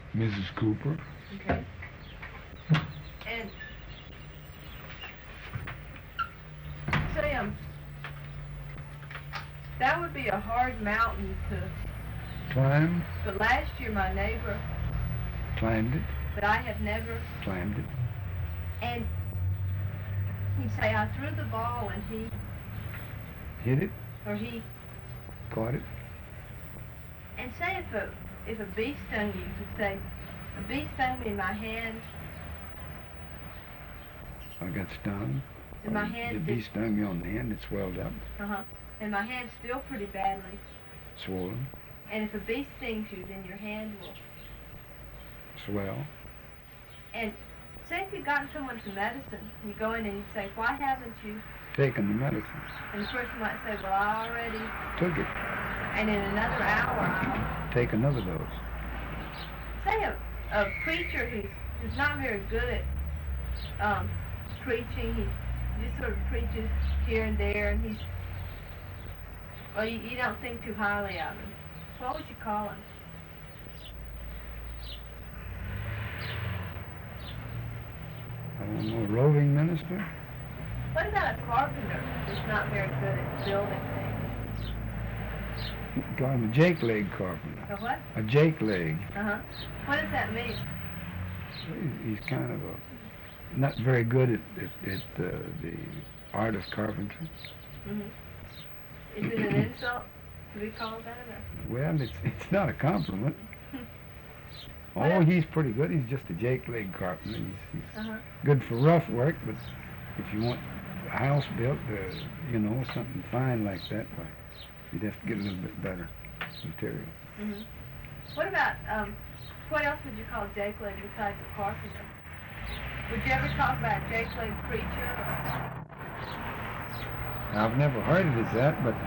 Mrs. Cooper. Okay. And Sam, that would be a hard mountain to Climb. but last year my neighbor, Climbed it. but I have never, Climbed it. and he'd say I threw the ball and he, Hit it. or he, Caught it. and say if a bee stung you, he'd say, a bee stung me in my hand, I got stung. and my The hand bee did, stung me on the hand. It swelled up. and my hand's still pretty badly, Swollen. and if a bee stings you, then your hand will, Swell. and say if you've gotten someone some medicine, you go in and you say, why haven't you, Taking the medicine. and the person might say, well, I already, Took it. and in another hour I'll, Take another dose. say a preacher who's not very good at preaching, he just sort of preaches here and there, and well, you don't think too highly of him. What would you call him? I don't know. Roving minister. What about a carpenter who's not very good at building things? Call him a Jake leg carpenter. A what? A Jake leg. What does that mean? He's kind of not very good at the art of carpentry. Is it an insult to be called that? Or? Well, it's not a compliment. What Oh, if- he's pretty good. He's just a Jake leg carpenter. He's Uh-huh. good for rough work, but if you want a house built, something fine like that, why, you'd have to get a little bit better material. What about, what else would you call Jake leg besides a carpenter? Would you ever talk about a Jake leg preacher? I've never heard it as that, but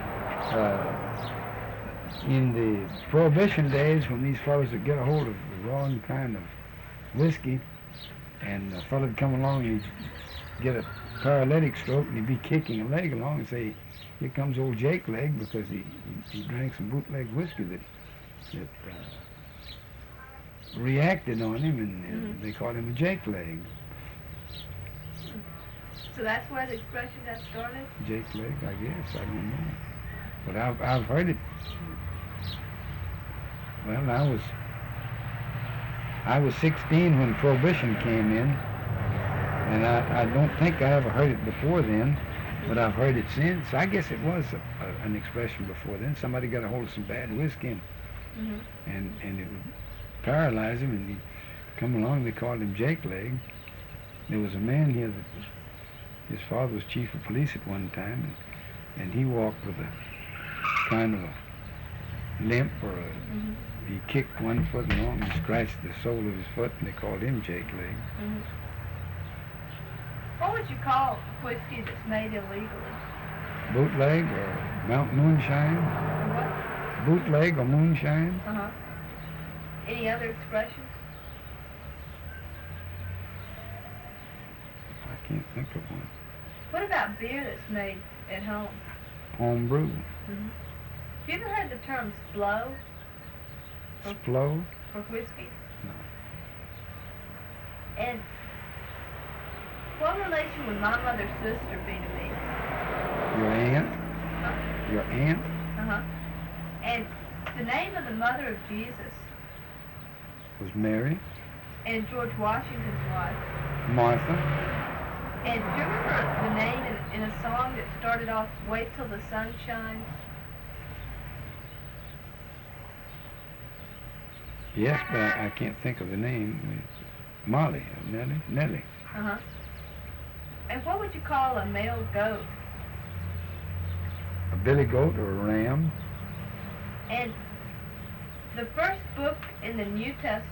in the Prohibition days, when these fellows would get a hold of the wrong kind of whiskey, and a fellow would come along and he'd get a paralytic stroke and he'd be kicking a leg along and say, here comes old Jake leg, because he drank some bootleg whiskey that reacted on him, and they called him a Jake leg. So that's where the expression got started? Jake leg, I guess. I don't know. But I've heard it. Well, I was 16 when Prohibition came in, and I don't think I ever heard it before then, but I've heard it since. I guess it was an expression before then. Somebody got a hold of some bad whiskey, and it would paralyze him, and he'd come along. They called him Jake leg. There was a man here that his father was chief of police at one time, and he walked with a kind of a limp, or he kicked one foot along and scratched the sole of his foot, and they called him Jake leg. What would you call whiskey that's made illegally? Bootleg or Mount Moonshine? What? Bootleg or moonshine? Any other expressions? I can't think of one. What about beer that's made at home? Homebrew. Have you ever heard the term splo Splo? for whiskey? No. And what relation would my mother's sister be to me? Your aunt? Huh? Your aunt? And the name of the mother of Jesus Was Mary? and George Washington's wife. Martha? And do you remember the name in a song that started off, Wait Till the Sun Shines? Yes, but I can't think of the name. Molly, Nellie. And what would you call a male goat? A billy goat or a ram? And the first book in the New Testament